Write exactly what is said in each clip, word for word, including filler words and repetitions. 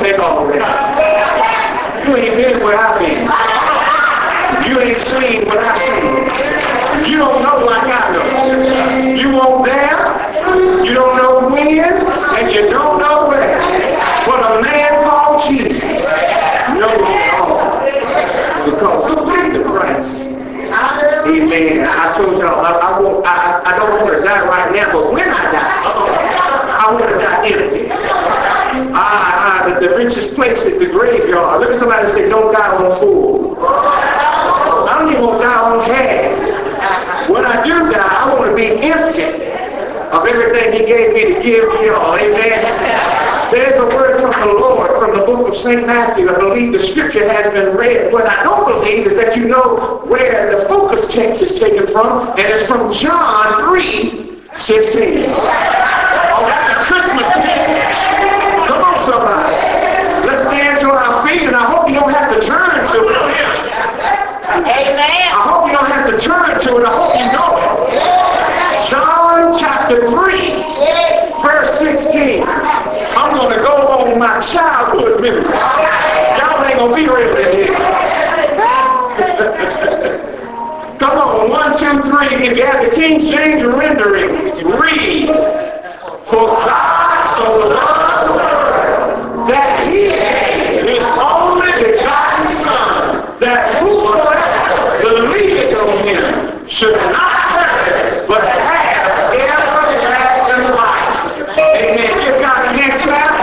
take all that. You ain't been where I've been. You ain't seen what I've seen. You don't know like I know. You won't there, you don't know when, and you don't know where. But a man called Jesus knows it all. Because who paid the price? Amen. I told y'all, I, I, won't, I, I don't want to die right now, but when I die, I want to die empty. Ah, ah, the, the richest place is the graveyard. Look at somebody say, don't die on full. I don't even want to die on half. When I do die, I want to be empty of everything he gave me to give y'all. Amen. There's a word from the Lord from the book of Saint Matthew. I believe the scripture has been read. What I don't believe is that you know where the focus text is taken from, and it's from John three sixteen. Oh, that's a Christmas message. Come on, somebody. Let's stand to our feet, and I hope you don't have to turn to it. Amen. I hope you don't have to turn to it. I hope you know it. John chapter three, verse sixteen. I'm going to go on my childhood memory. Y'all ain't going to be ready here. Come on, one, two, three. If you have the King James rendering, read. For God so loved the world that he gave his only begotten Son, that whosoever believeth on him should not perish, but have everlasting life. Amen. Give God a hand clap.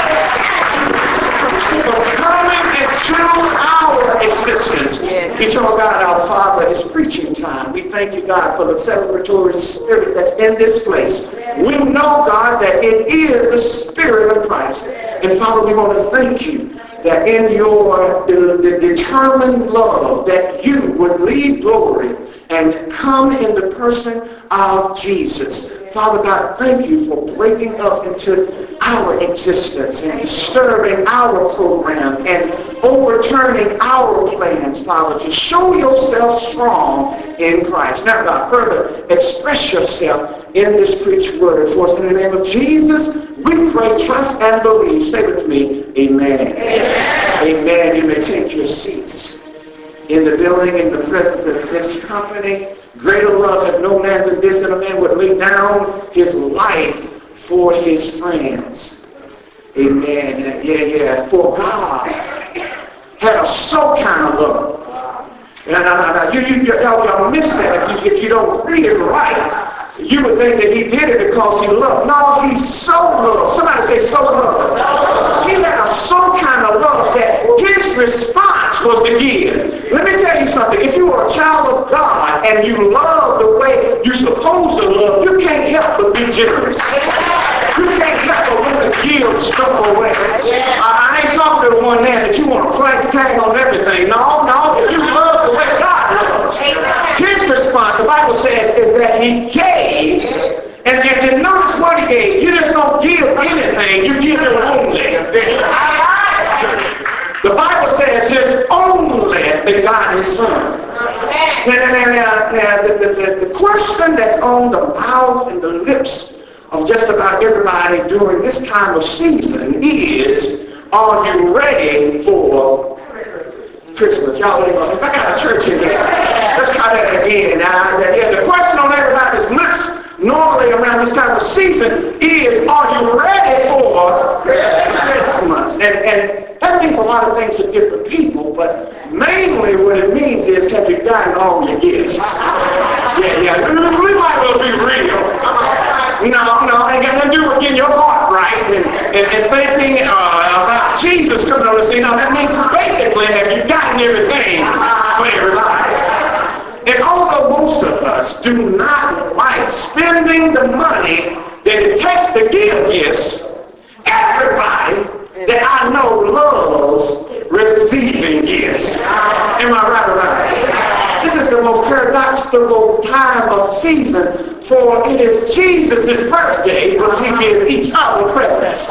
For coming into our existence. Eternal God, our Father, it's preaching time. We thank you, God, for the celebratory spirit that's in this place. We know, God, that it is the Spirit of Christ. And Father, we want to thank you that in your the, the determined love that you would leave glory and come in the person of Jesus. Father God, thank you for breaking up into our existence and disturbing our program and overturning our plans, Father, to show yourself strong in Christ. Now, God, further express yourself in this preached word for us. In the name of Jesus, we pray, trust, and believe. Say with me, amen. Amen. Amen. You may take your seats. In the building, in the presence of this company, greater love has no man than this, and a man would lay down his life for his friends. Amen. Yeah, yeah. For God had a so kind of love. And I, I, you, you, y'all, y'all miss that if you, if you don't read it right. You would think that he did it because he loved. No, he so loved. Somebody say so loved. He had a so kind of love that his response was to give. Let me tell you something. If you are a child of God and you love the way you're supposed to love, you can't help but be generous. You can't help but want to give stuff away. I, I ain't talking to the one there that you want a price tag on everything. No, no. If you love the way God loves, his response, the Bible says, is that he gave. And, and then notice what he gave. You just don't give anything. You give it only. The Bible says his only begotten Son. Now, now, now, now the, the, the question that's on the mouth and the lips of just about everybody during this time of season is, are you ready for Christmas? Y'all ain't gonna, if I got a church in here, let's try that again. Now, yeah, the question on everybody's lips normally around this time of season is, are you ready for Christmas? And, and that means a lot of things to different people, but mainly what it means is, have you gotten all your gifts? Yeah, yeah, we might well be real. No, no, it ain't got nothing to do with getting your heart right and, and, and thinking uh, about Jesus coming on the scene. No, that means basically, have you gotten everything for everybody? And although most of us do not like spending the money that it takes to give gifts, everybody that I know loves receiving gifts. Am I right or right? This is the most paradoxical time of season, for it is Jesus' birthday when we give each other presents.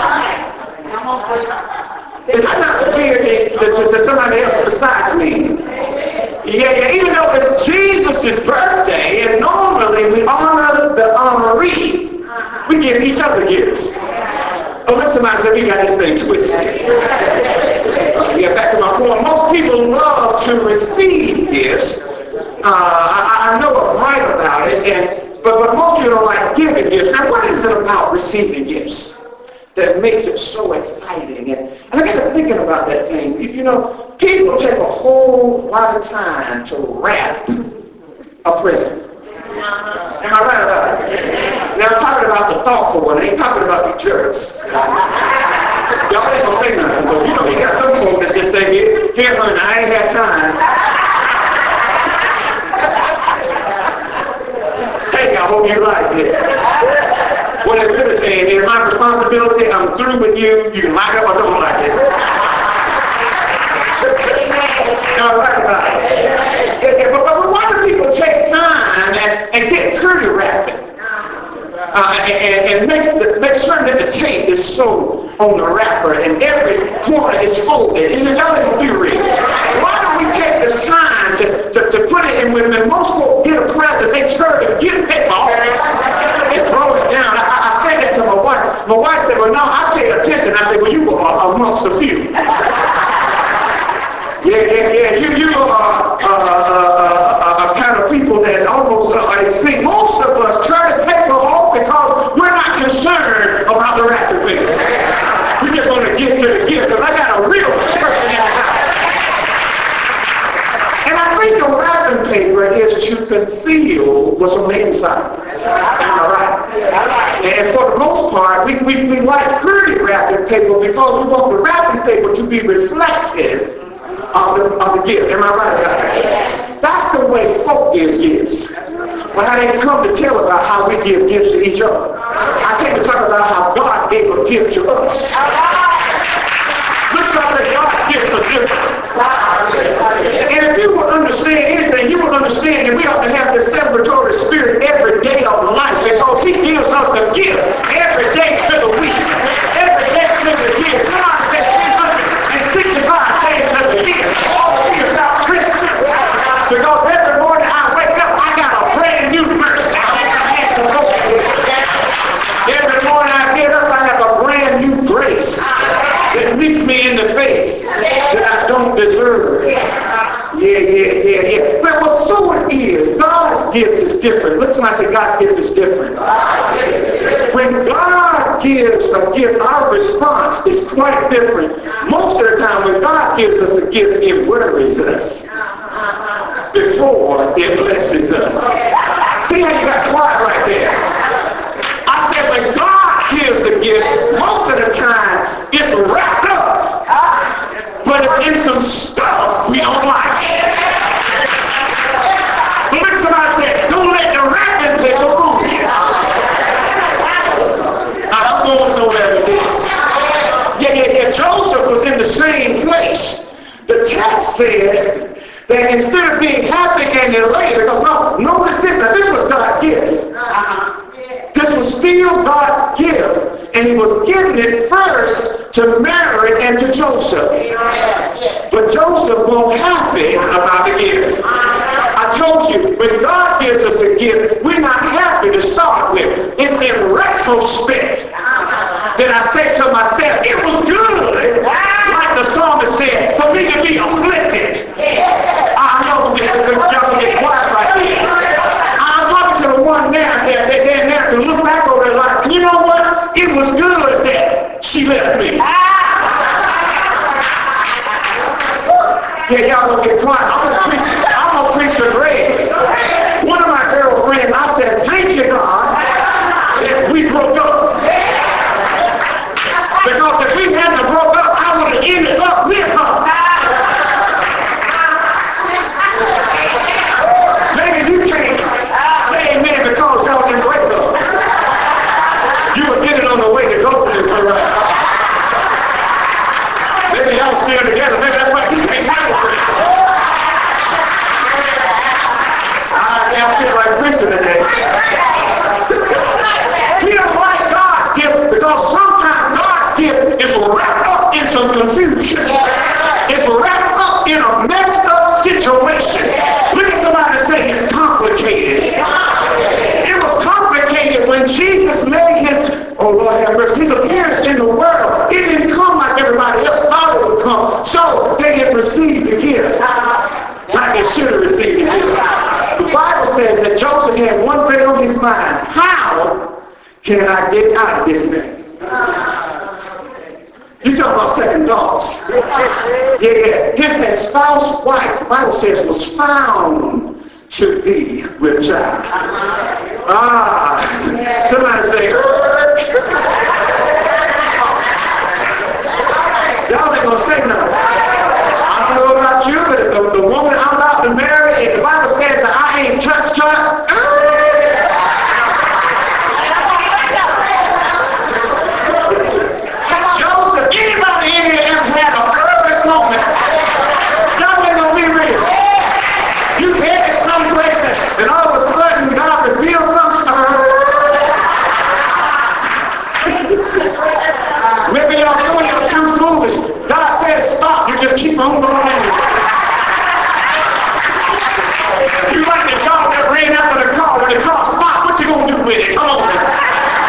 Is that not weird to, to, to somebody else besides me? Yeah, yeah, even though it's Jesus' birthday, and normally we honor the honoree, we give each other gifts. Oh, look, somebody said, we got this thing twisted. Yeah, back to my point. Most people love to receive gifts. Uh, I, I know I'm right about it, and but, but most people don't like giving gifts. Now, what is it about receiving gifts that makes it so exciting? And, and I got to thinking about that thing. You, you know, people take a whole lot of time to wrap a present. Am I right about it? Now, I'm talking about the thoughtful one. I ain't talking about the jerks. Y'all ain't gonna say nothing, but you know, you got some folks that just say, here, here, honey, I ain't had time. Hey, I hope you like it. What they're really saying is, my responsibility, I'm through with you, you can like it or don't like it. Y'all right about it. Yeah, yeah, but, but why do people take time and, and get pretty rapid? Uh, and, and make, the, make sure that the tape is so on the wrapper and every corner is folded. And it doesn't be real. Why don't we take the time to, to, to put it in when, when most folks get a present, they turn the gift paper off and throw it down. I, I said that to my wife. My wife said, well, no, I pay attention. I said, well, you are amongst a few. Yeah, yeah, yeah. You, you are uh, uh, uh, uh, kind of people that almost, uh, I see, most of us turn the paper off because we're not concerned about the wrapping paper. We just want to get to the gift because I got a real person in the house. And I think the wrapping paper is to conceal what's on the inside. Am I right? And for the most part, we, we, we like pretty wrapping paper because we want the wrapping paper to be reflective Of the, of the gift. Am I right about that? That's the way folk gives gifts. When I didn't come to tell about how we give gifts to each other. I came to talk about how God gave a gift to us. Looks like that God's gifts are different. And if you would understand anything, you would understand that we ought to have this celebratory spirit every day of life because he gives us a gift every day to the week. Every day to the year. Somebody said three hundred sixty-five days to the year. All the year about Christmas. Because every morning I wake up, I got a brand new mercy. Every morning I get up, I have a brand new grace that meets me in the face that I don't deserve. Yeah, yeah, yeah, yeah. But well, so it is. God's gift is different. Listen, I say God's gift is different. When God gives a gift, our response is quite different. Most of the time, when God gives us a gift, it worries us before it blesses us. See how you got quiet right there? I said, when God gives a gift, most of the time, it's wrapped up, but it's in some stuff we don't like. But look, somebody said, don't let the wrapping paper fool you. I'm going somewhere with this. Yeah, yeah, yeah. Joseph was in the same place. The text said that instead of being happy and elated, because no, notice this, now this was God's gift. This was still God's gift, and he was giving it first to Mary and to Joseph. But Joseph wasn't happy about the gift. I told you, when God gives us a gift, we're not happy to start with. It's in retrospect that I say to myself, it was good, like the psalmist said, for me to be afflicted. I know y'all get quiet right here. I'm talking to the one there, there, there, there, there to look back over their life. You know what? It was good that she left me. Yeah, y'all gonna get quiet. I'm gonna preach, I'm gonna preach the grave. One of my girlfriends, I said, thank you, God, that we broke up. Because if we hadn't broke up, I would have ended up with her. Maybe you can't say amen because y'all didn't break up. You were getting on the way to go to this right. Maybe y'all still together. Maybe that's why you can't handle it. I feel like preaching today. We don't like God's gift because sometimes God's gift is wrapped up in some confusion. It's wrapped up in a messed up situation. Look at somebody say it's complicated. It was complicated when Jesus made his, oh Lord have mercy, his appearance in the world. It can I get out of this man? You talking about second thoughts. Yeah, yeah. His espoused wife, the Bible says, was found to be with child. Ah, somebody say, y'all ain't gonna say nothing. I don't know about you, but the, the woman I'm about to marry, if the Bible says that I ain't touched her, Joseph, anybody in here ever had a perfect moment? Y'all ain't gonna be real. You headed someplace and all of a sudden God reveals something to her. Maybe y'all some of y'all too foolish. God says stop, you just keep on going anyway. You like the dog that ran after the car. When the car stopped, what you gonna do with it? Come on.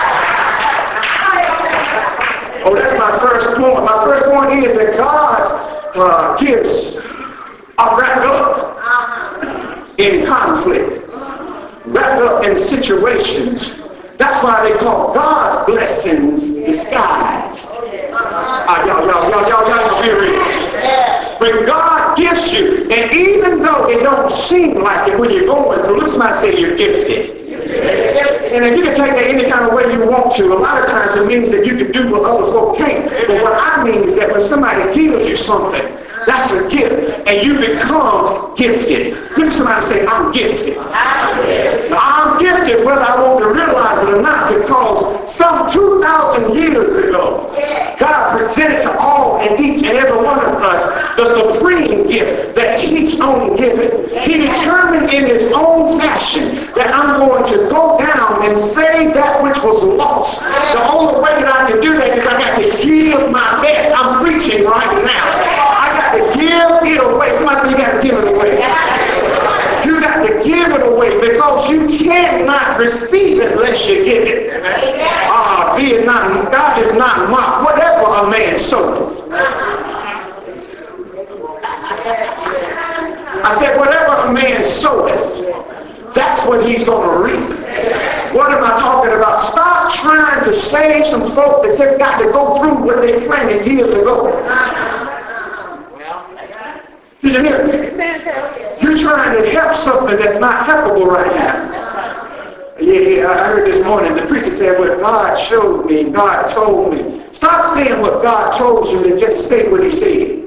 Oh, that's my first point. My first point is that God's uh, gifts are wrapped up in conflict, wrapped up in situations. That's why they call God's blessings disguised. Uh, y'all, y'all, y'all, y'all, y'all don't be real. When God gifts you, and even though it don't seem like it when you're going through, look, somebody say you're gifted. And if you can take that any kind of way you want to, a lot of times it means that you can do what other folk can't. But what I mean is that when somebody gives you something, that's a gift, and you become gifted. Look at somebody say, I'm gifted. Now, I'm gifted whether I want to realize it or not, because some two thousand years ago, God presented to all and each and every one of us the supreme gift that keeps on giving. He determined in his own fashion that I'm going to go down and save that which was lost. The only way that I can do that is I got to give my best. I'm preaching right now. I got to give it away. Somebody say you got to give it away. You got to give it away because you cannot receive it unless you give it. Ah, uh, be it not, God is not mocked. Whatever a man soweth. I said, whatever a man soweth, that's what he's going to reap. What am I talking about? Stop trying to save some folk that just got to go through what they planted years ago. Did you hear me? You're trying to help something that's not helpable right now. Yeah, yeah, I heard this morning the preacher said, well, God showed me, God told me. Stop saying what God told you and just say what he said.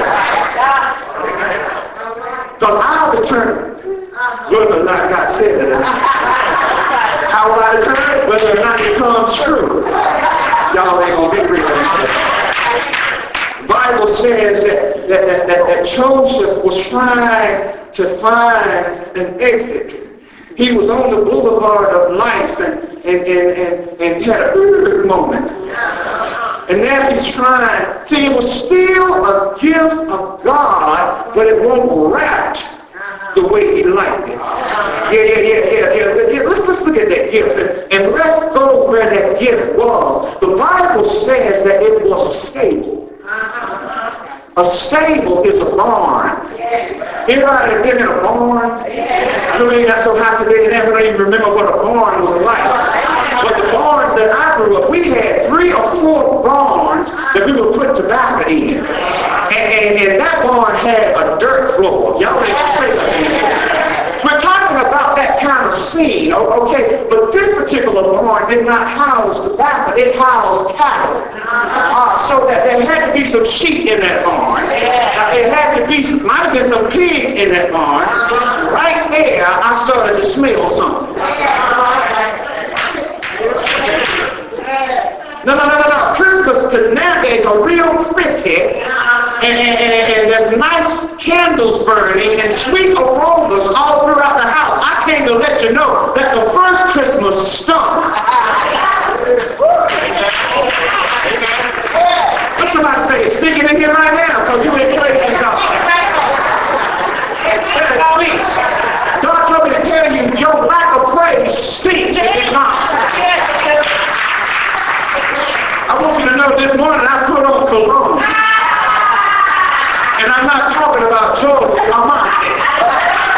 Because I'll determine whether or not God said it or not. How will I determine whether or not it comes true? Y'all ain't going to be real. The Bible says that, that, that, that, that Joseph was trying to find an exit. He was on the boulevard of life and, and, and, and, and had a weird moment. And now he's trying. See, it was still a gift of God, but it wasn't wrapped the way he liked it. Yeah, yeah, yeah, yeah, yeah. yeah. Let's, let's look at that gift. And, and let's go where that gift was. The Bible says that it was a stable. A stable is a barn. Anybody been in a barn? I know you got so fascinated that we don't even remember what a barn was like. But the barns that I grew up, we had three or four barns that we would put tobacco in. And, and, and that barn had a dirt floor. Y'all ain't say that. We're talking about that kind of scene, okay? But this particular barn did not house tobacco. It housed cattle. Uh, so that there had to be some sheep in that barn. Uh, there had to be, might have been some pigs in that barn. Right there, I started to smell something. No, no, no, no, no. Christmas to nowadays are real pretty. And, and, and, and there's nice candles burning and sweet aromas all throughout the house. I came to let you know that the first Christmas stunk. Let somebody say it's stinking in here right now because you ain't praising God. Please. God told me to tell you your lack of praise stinks. It did not. I want you to know this morning I put on cologne. And I'm not talking about George Lamonte.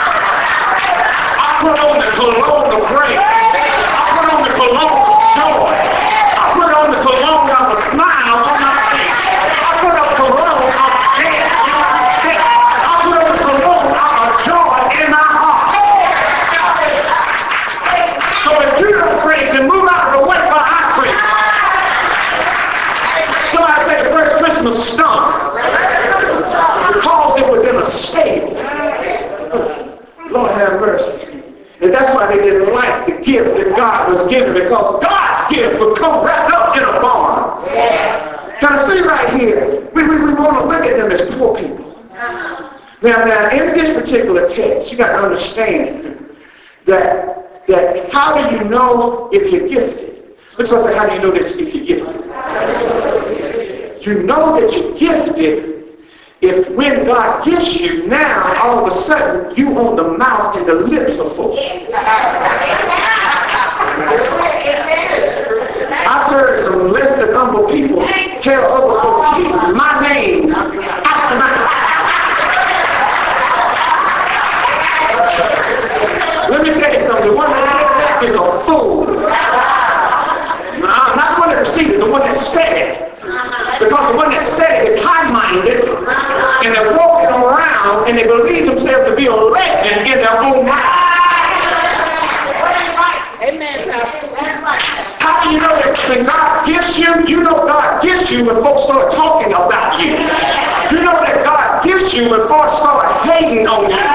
I put on the cologne of praise. I put on the cologne of joy. And that's why they didn't like the gift that God was giving, because God's gift would come wrapped up in a barn. Yeah. Can I see right here? We, we, we want to look at them as poor people. Uh-huh. Now, now, in this particular text, you got to understand that, that how do you know if you're gifted? Let's also say, how do you know that if you're gifted? You know that you're gifted if when God gives you, now all of a sudden you on the mouth and the lips are full. I've heard some less than humble people tell other folks, keep my name out of my mouth. Let me tell you something. The one that said that is a fool. I'm not the one that received it, the one that said it. Because the one that said it is high-minded, and they're walking around, and they believe themselves to be a legend in their own mind. Amen. How do you know that when God gifts you, you know God gifts you when folks start talking about you. You know that God gifts you when folks start hating on you.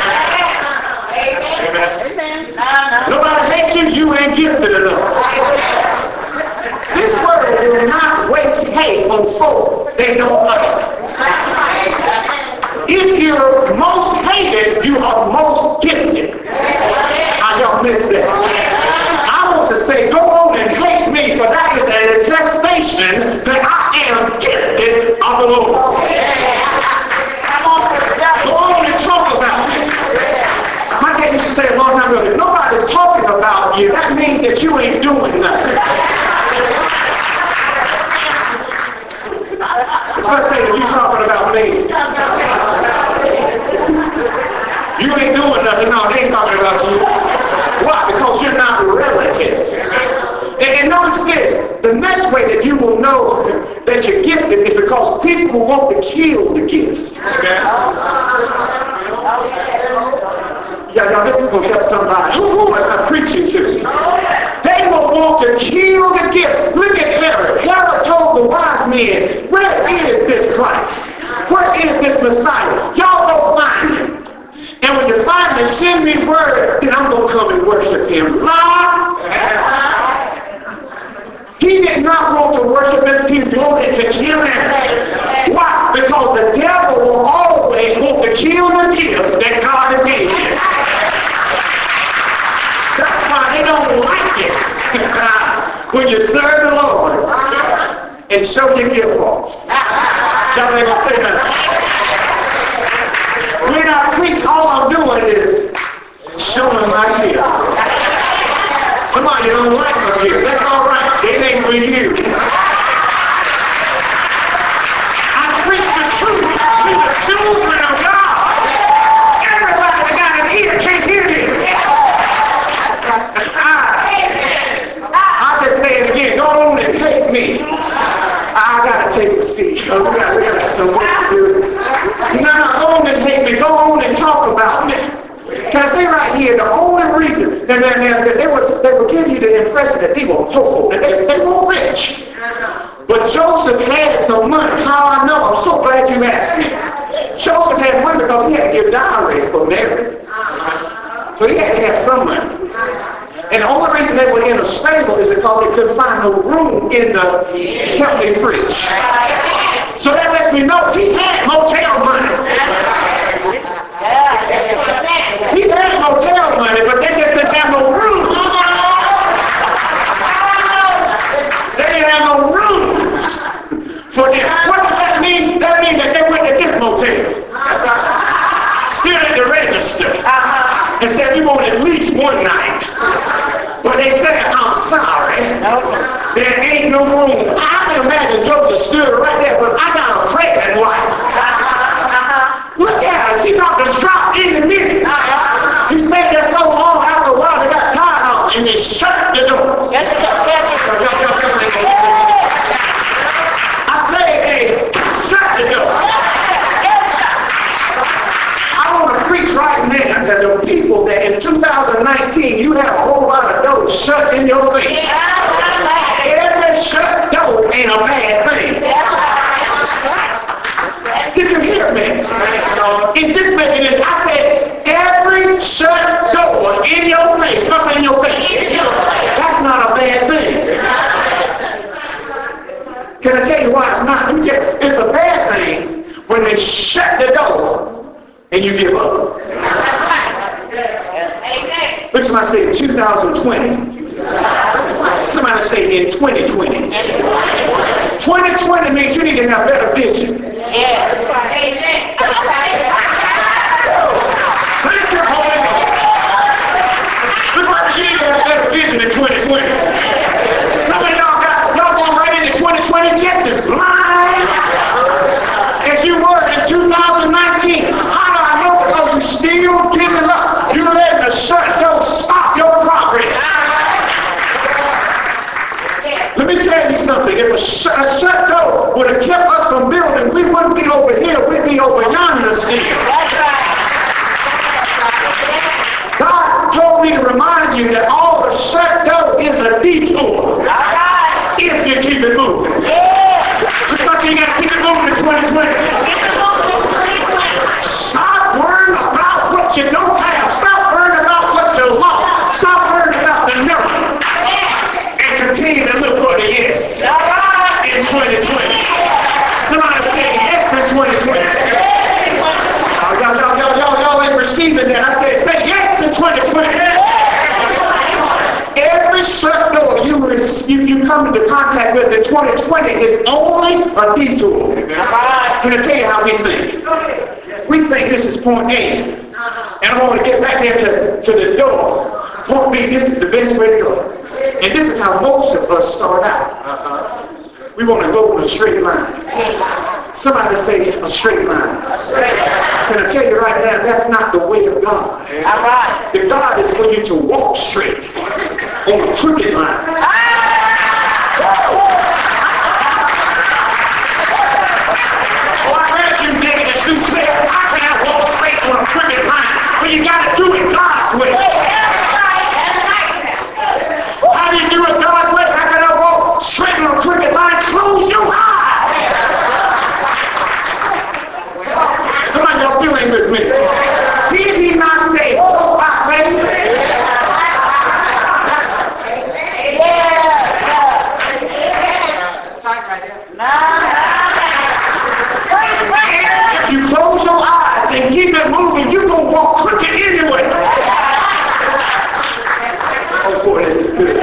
Amen. Nobody hates you, you ain't gifted enough. This world will not waste hate on folk they don't like. If you're most hated, you are most gifted. I don't miss that. I want to say, go on and hate me, for that is an attestation that I am gifted of the Lord. Go on and talk about me. My dad used to say a long time ago, if nobody's talking about you, that means that you ain't doing nothing. So let's say that you're talking about me. You ain't doing nothing. No, they ain't talking about you. Why? Because you're not relative. And, and notice this. The next way that you will know that you're gifted is because people want to kill the gift. Okay? Yeah, y'all, this is going to help somebody. Who, who am I preaching to? They will want to kill the gift. Look at Herod. Herod told the wise men, where is this Christ? Where is this Messiah? Y'all go find him. And when you find him, send me word, then I'm going to come and worship him. Lord, he did not want to worship him. He wanted to kill him. Why? Because the devil will always want to kill the gift that God has given him. That's why they don't like it when you serve the Lord and show your gift off. Y'all ain't gonna say nothing. When I preach, all I'm doing is showing my gift. Somebody don't like my gift. That's all right. It ain't for you. I preach the truth to the children of God. Everybody that got an ear can't hear this. I just say it again. Go on and take me. I gotta take a seat. We got, we got some work to do. No, no, go on and take me. Go on and talk about me. Can I say right here, the only reason that, that, that they, was, they would give you the impression that they were poor, that they, they were rich. But Joseph had some money. How I know? I'm so glad you asked me. Joseph had money because he had to give dowry for Mary. So he had to have some money. And the only reason they were in a stable is because they couldn't find no room in the help me preach. So that lets me know he had motel money. He had motel money, but they just didn't have no room. They didn't have no rooms for them. What does that mean? That means that they went to this motel, still at the register, and said we want at least one night. But they said, I'm sorry, there ain't no room. I can imagine Joseph stood right there, but I got a pregnant wife. Look at her, she about to drop in the minute. He stayed there so long, after a while they got tired of him, and they shut the door. I said, hey, shut the door. I want to preach right now to the people that in two thousand nineteen you have a whole lot of doors shut in your face. Every shut door ain't a bad thing. Did you hear me? Is this making it? I said every shut door In your face. Something in your face. That's not a bad thing. Can I tell you why it's not? Let me tell you, it's a bad thing when they shut the door and you give up. Look, somebody say in two thousand twenty. Somebody say in twenty twenty. twenty twenty means you need to have better vision. Thank you, Holy Ghost. Looks like you need to have better vision in twenty twenty. Some of y'all got, y'all going right into twenty twenty just as blind as you were in two thousand nineteen. How do I know? Because you're still giving up. You're letting the shut door stop your progress. Let me tell you something. If a, sh- a shut door would have kept us from building, we wouldn't be over here. We'd be over yonder still. God told me to remind you that all the shut door is a detour. If you keep it moving. Which must mean you got to keep it moving in twenty twenty. Stop worrying about what you don't have. Stop worrying about what you lost. Stop worrying about the no. And continue to look for the yes in twenty twenty. Somebody say yes in twenty twenty. Oh, y'all, y'all, y'all, y'all, y'all ain't receiving that. I said say yes in twenty twenty. Every shut door you, you, you come into contact with in twenty twenty is only a detour. Can I tell you how we think? We think this is point A. And I want to get back there to, to the door. Point B, this is the best way to go. And this is how most of us start out. We want to go in a straight line. Somebody say a straight line. Can I tell you right now, that's not the way of God. The God is for you to walk straight on a crooked line. Oh, I heard you niggas who said, how can I walk straight on a crooked line? Well, you got to do it God's way. How do you do it God's way? How can I walk straight on a crooked line? Close your eyes. Somebody else still ain't with me. Did he not say, walk by faith? If you close your eyes and keep it moving, you're going to walk crooked anyway. Oh boy, this is good.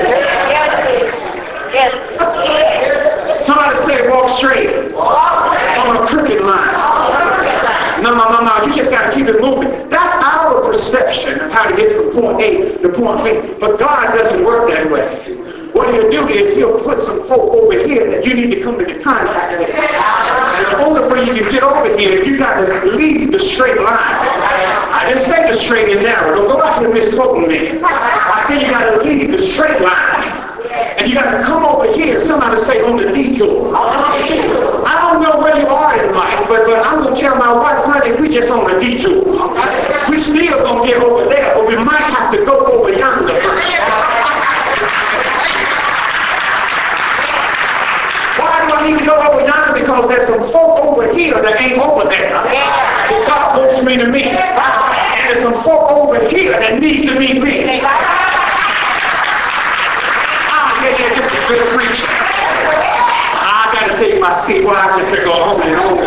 Somebody say walk straight on a crooked line. No, no, no, no. You just got to keep it moving. That's our perception of how to get from point A to point B. But God doesn't work that way. What he'll do is he'll put some folk over here that you need to come into contact with. And the only way you can get over here is you got to leave the straight line. I didn't say the straight and narrow. Don't go back to misquoting me. I said you got to leave the straight line. And you got to come over here. Somebody say on the detour. I don't know where you are in life, but, but I'm going to tell my wife, honey, we just on a detour. We still going to get over there, but we might have to go over yonder first. Why do I need to go over yonder? Because there's some folk over here that ain't over there. That God wants me to meet. And there's some folk over here that needs to meet me. Yeah, yeah, this is good preaching. I gotta take my seat. Well, I just go home and home.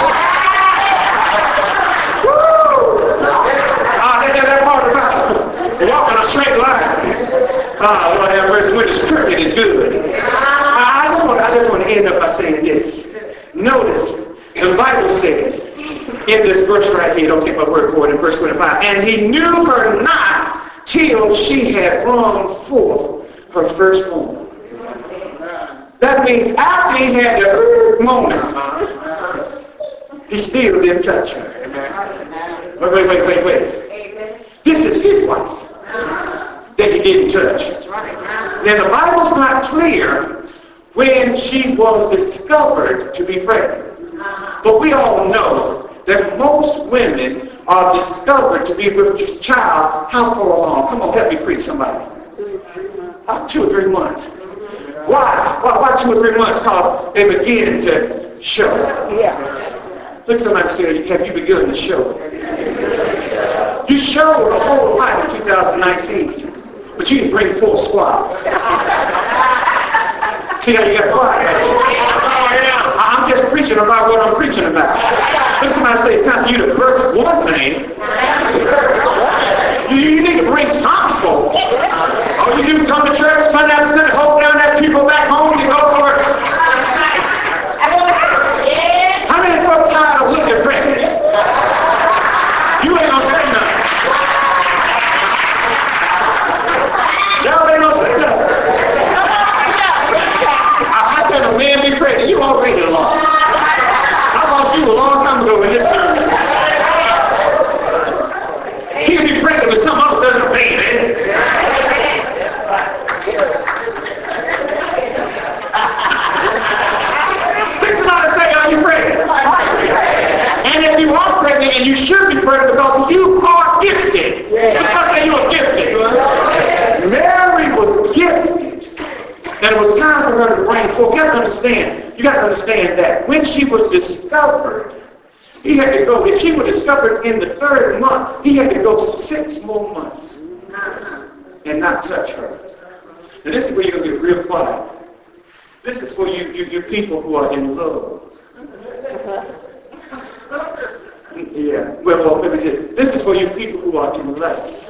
Woo! Ah, that, that, that part about walking a straight line. Ah, Lord have mercy. When it's crooked, it's good. I, I just want, I just want to end up by saying this. Notice, the Bible says in this verse right here, don't take my word for it, in verse twenty-five, and he knew her not till she had brought forth her firstborn. That means after he had the earth moment, he still didn't touch her. Wait, wait, wait, wait, wait. This is his wife that he didn't touch. Now the Bible's not clear when she was discovered to be pregnant. But we all know that most women are discovered to be with this child how far along? Come on, help me preach somebody. Uh, two or three months. Why? Why? Why two or three months? Because they begin to show. Yeah. Look, somebody say, have you begun to show? You showed a whole lot in two thousand nineteen, but you didn't bring full squad. See how you got quiet? I'm just preaching about what I'm preaching about. If somebody say it's time for you to birth one thing, you, you need to bring something forward. All you do is come to church, Sunday after Sunday, hold down that people back home, you go for it. How many folks tired of looking pregnant? You ain't gonna say nothing. Y'all ain't gonna say nothing. How can a man be pregnant? You already lost. I lost you a long time ago in this sermon. He can be pregnant with some other than a baby. Think somebody say, are you pregnant? And if you are pregnant, and you should be pregnant because you are gifted. Because you are gifted. Mary was gifted. And it was time for her to bring forth. You got to understand. You got to understand that when she was discovered, he had to go. If she was discovered in the third month, he had to go six more months and not touch her. And this is where you're going to get real quiet. This is for you, you, you people who are in love. Yeah. Well, well, let me just, this is for you people who are in lust.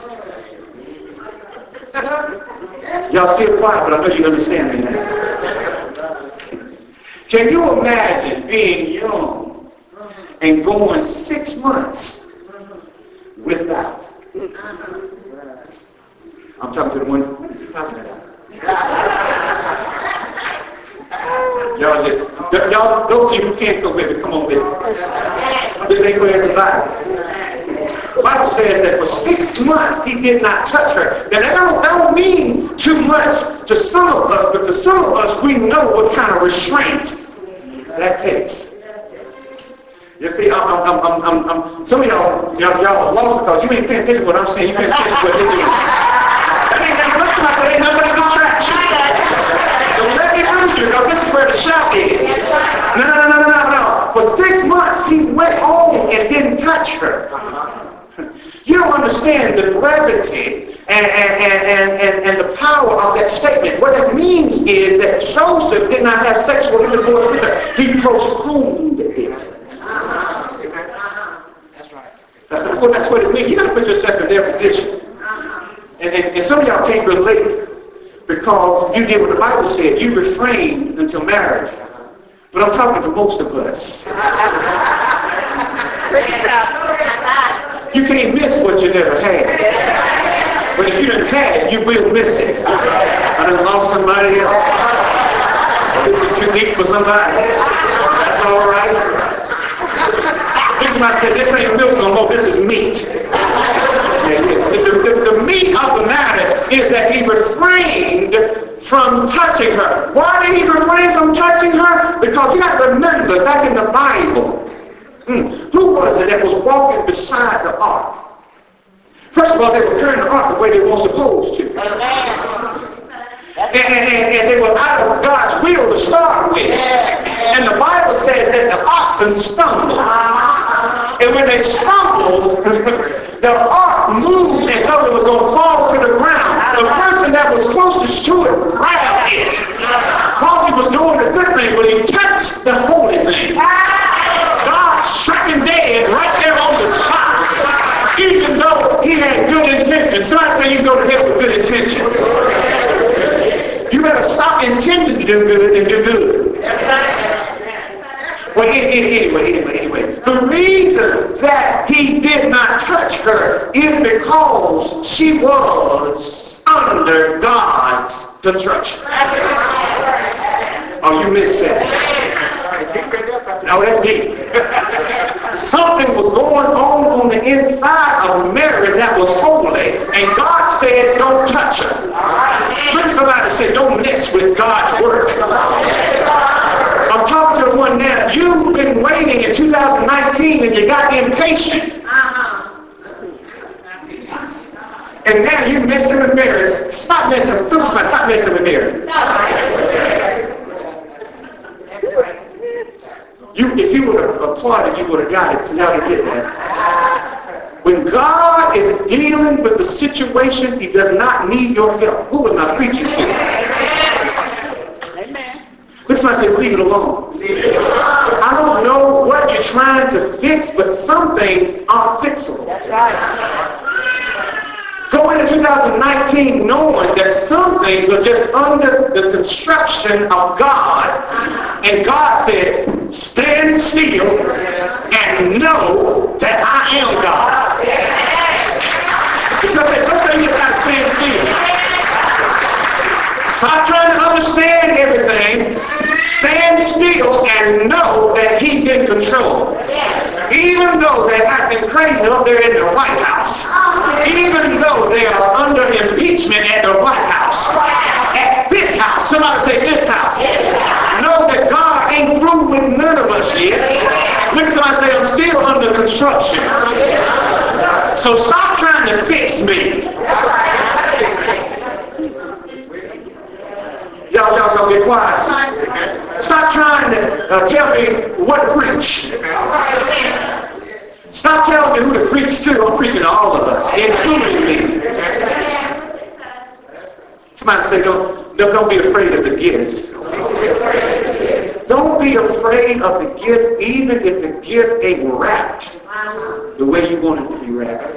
Y'all still quiet, but I know you understand me now. Can you imagine being young and going six months without? I'm talking to the one, what is he talking about? Y'all just, y'all, those of you who can't go with it, come on with it. This ain't for everybody. The Bible says that for six months he did not touch her. Now, that don't, that don't mean too much to some of us, but to some of us, we know what kind of restraint that takes. You see, I'm, I'm, I'm, I'm, I'm, some of y'all, y'all, y'all are lost because you ain't paying attention to what I'm saying. You paying attention to what they're doing. That ain't nothing. Look to myself, ain't nothing but a distraction. Don't let me lose you, because this is where the shout is. No, no, no, no, no, no, no. For six months, he went home and didn't touch her. You don't understand the gravity and, and, and, and, and the power of that statement. What it means is that Joseph did not have sexual intercourse with her. He postponed it. That's right. That's what, that's what it means. You got to put yourself in their position. And, and, and some of y'all can't relate because you did what the Bible said. You refrained until marriage. But I'm talking to most of us. You can't miss what you never had. But if you didn't have it, you will miss it. I done lost somebody else. This is too deep for somebody. That's all right. Somebody said, this ain't milk no more, this is meat. Yeah, yeah. The, the, the meat of the matter is that he refrained from touching her. Why did he refrain from touching her? Because you got to remember, back in the Bible, Hmm. who was it that was walking beside the ark? First of all, they were carrying the ark the way they weren't supposed to. And, and, and they were out of God's will to start with. And the Bible says that the oxen stumbled. And when they stumbled, the ark moved as though it was going to fall to the ground. The person that was closest to it grabbed it. Thought he was doing a good thing, but he touched the holy thing. God struck him dead right there on the spot, even though he had good intentions. So I say you go to hell with good intentions. You better stop intending to do good and do good. Well, anyway, anyway, anyway. The reason that he did not touch her is because she was under God's construction. Oh, you missed that. No, that's deep. Something was going on on the inside of Mary that was holy, and God said, don't touch her. Look at somebody say, don't mess with God's word. I'm talking to the one now. You've been waiting in two thousand nineteen and you got impatient. And now you're messing with Mary. Stop messing with Mary. Stop messing with Mary. You, if you would have applauded, you would have got it. So y'all can get that. We, When God is dealing with the situation, he does not need your help. Who am I preaching to? Amen. Look, somebody say, leave it alone. I don't know what you're trying to fix, but some things are fixable. That's right. Go into two thousand nineteen knowing that some things are just under the construction of God. And God said, stand still and know that I am God. It's just that first thing you got to stand still. Stop trying to understand everything. Stand still and know that he's in control. Even though they're acting crazy up there in the White House. Even though they are under impeachment at the White House. At this house. Somebody say this house. Know that God ain't through with none of us yet. Look, somebody say, I'm still under construction. So stop trying to fix me. Y'all, y'all, y'all get quiet. Stop trying to uh, tell me what to preach. Stop telling me who to preach to. I'm preaching to all of us, including me. Somebody say, don't, don't be afraid of the gift. Don't be afraid of the gift, even if the gift ain't wrapped the way you want it to be wrapped.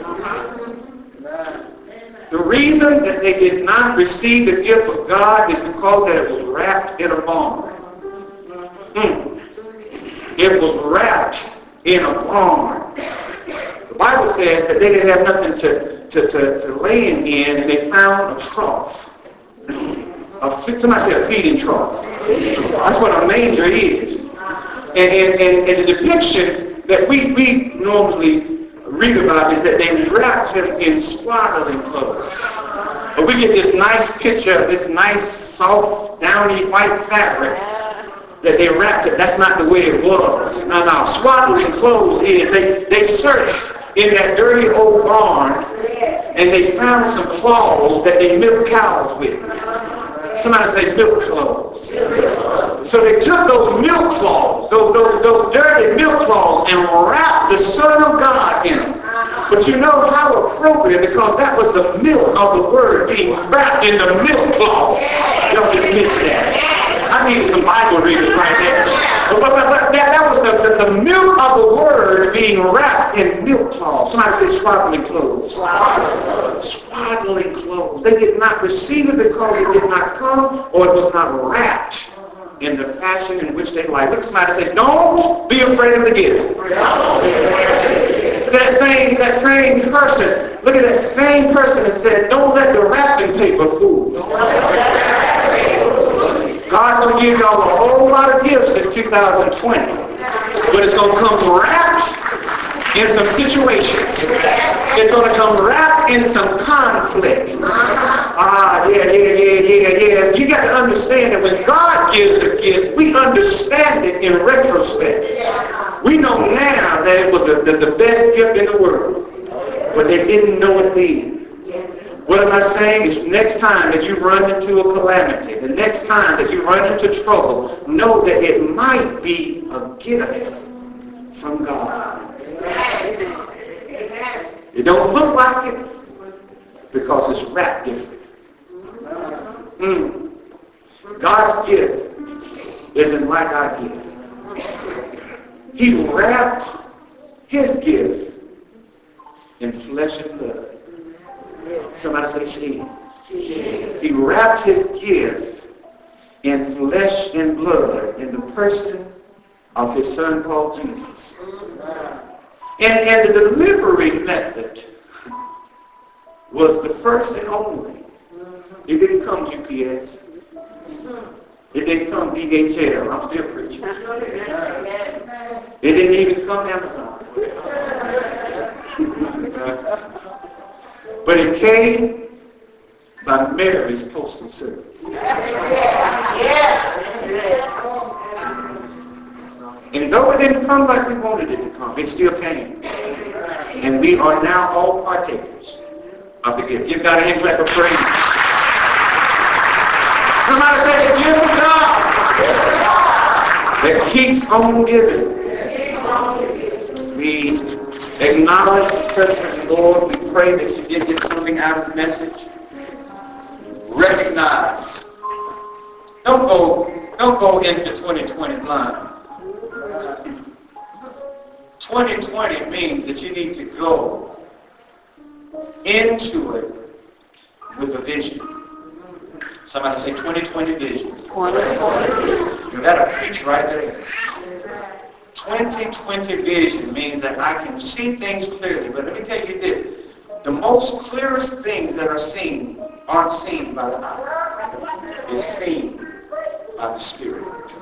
The reason that they did not receive the gift of God is because that it was wrapped in a barn. Mm. It was wrapped in a barn. The Bible says that they didn't have nothing to, to, to, to lay in, and they found a trough. A, somebody say a feeding trough. That's what a manger is. And, and, and, and the depiction that we, we normally read about is that they wrapped him in swaddling clothes. But we get this nice picture of this nice, soft, downy white fabric that they wrapped it. That's not the way it was. No, no. Swaddling clothes is they, they searched in that dirty old barn and they found some cloths that they milk cows with. Somebody say milk cloths. So they took those milk cloths, those, those, those dirty milk cloths, and wrapped the Son of God in them. But you know how appropriate, because that was the milk of the Word being wrapped in the milk cloth. Y'all just missed that. I need some Bible readers right there. But, but, but that, that was the, the, the milk of the Word being wrapped in milk cloth. Somebody say swaddling clothes. Swaddling clothes. They did not receive it because it did not come, or it was not wrapped in the fashion in which they like. Look at somebody say, don't be afraid of the gift. That same, that same person, look at that same person that said, don't let the wrapping paper fool you. God's going to give y'all a whole lot of gifts in two thousand twenty. But it's going to come wrapped in some situations. It's going to come wrapped in some conflict. Ah, yeah, yeah, yeah, yeah, yeah. You got to understand that when God gives a gift, we understand it in retrospect. We know now that it was the, the, the best gift in the world. But they didn't know it then. What am I saying is next time that you run into a calamity, the next time that you run into trouble, know that it might be a gift from God. It don't look like it because it's wrapped different. Mm. God's gift isn't like our gift. He wrapped his gift in flesh and blood. Somebody say skin. He wrapped his gift in flesh and blood in the person of his Son called Jesus. And, and the delivery method was the first and only. It didn't come U P S. It didn't come D H L. I'm still preaching. It didn't even come Amazon. But it came by Mary's postal service. And though it didn't come like we wanted it to come, it still came. And we are now all partakers of the gift. Give God a hand clap of praise. Somebody say the gift of God that keeps on giving. We acknowledge the presence Lord, we pray that you did get something out of the message. Recognize. Don't go, don't go into twenty twenty blind. twenty twenty means that you need to go into it with a vision. Somebody say twenty twenty vision. twenty twenty. You got a preach right there. twenty twenty vision means that I can see things clearly. But let me tell you this. The most clearest things that are seen aren't seen by the eye. It's seen by the Spirit.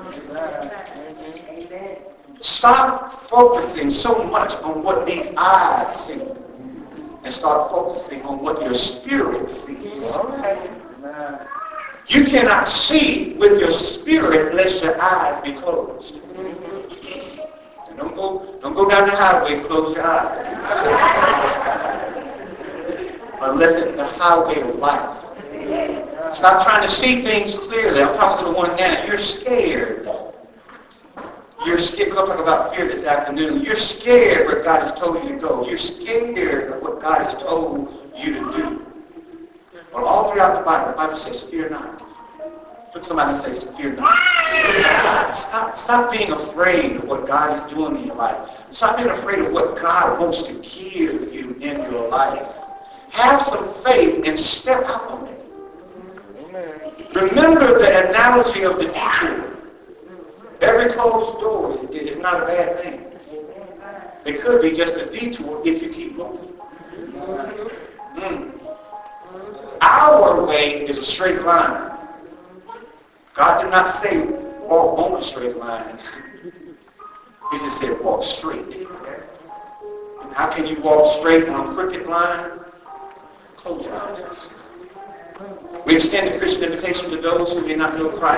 Stop focusing so much on what these eyes see and start focusing on what your spirit sees. You cannot see with your spirit unless your eyes be closed. And don't go, don't go down the highway and close your eyes. Unless it's the highway of life. Stop trying to see things clearly. I'm talking to the one now. You're scared. You're scared. We're going to talk about fear this afternoon. You're scared where God has told you to go. You're scared of what God has told you to do. Well, all throughout the Bible, the Bible says, fear not. Look, somebody say, fear not. Stop, stop being afraid of what God is doing in your life. Stop being afraid of what God wants to give you in your life. Have some faith and step out on it. Remember the analogy of the detour. Every closed door is not a bad thing. It could be just a detour if you keep moving. Mm. Our way is a straight line. God did not say walk on a straight line. He just said walk straight. And how can you walk straight on a crooked line? Close your eyes. We extend the Christian invitation to those who may not know Christ.